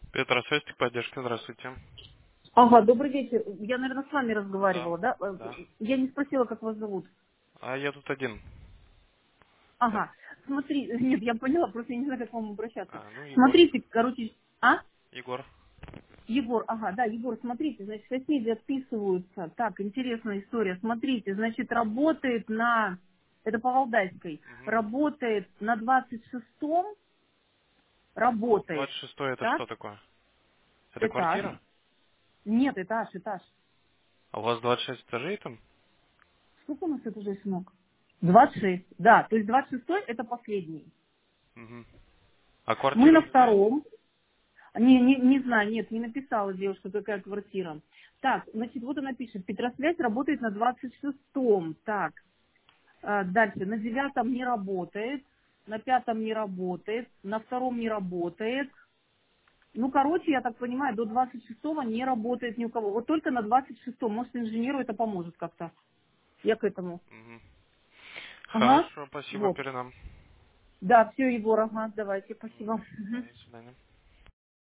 Петросвязь, поддержка, здравствуйте. Ага, добрый вечер. Я, наверное, с вами Да, разговаривала, да? да. Я не спросила, как вас зовут. А я тут один. Так. Ага, смотри, нет, я поняла, просто я не знаю, как к вам обращаться. Ну, Егор. Смотрите, короче, Егор. Егор, ага, да, Егор, смотрите, значит, соседи отписываются. Так, интересная история. Смотрите, значит, работает это по Валдайской, Угу. работает на 26-м, работает, 26-й это так, что такое? Это этаж. квартира? Нет, этаж. А у вас 26 этажей там? Сколько у нас этажей, сынок? 26, да, то есть 26-й это последний. Угу. А Мы квартиру на не знаете? втором. Не знаю, нет, не написала девушка, какая квартира. Так, значит, вот она пишет, Петросвязь работает на 26-м. Так, дальше, на 9-м не работает, на 5-м не работает, на втором не работает. Ну, короче, я так понимаю, до 26-го не работает ни у кого. Вот только на 26-м. Может, инженеру это поможет как-то. Я к этому. Угу. Ага, Хорошо, спасибо, вот. передам. Да, все, Егор, ага, давайте, Мгм. спасибо. Да, Мгм. до свидания.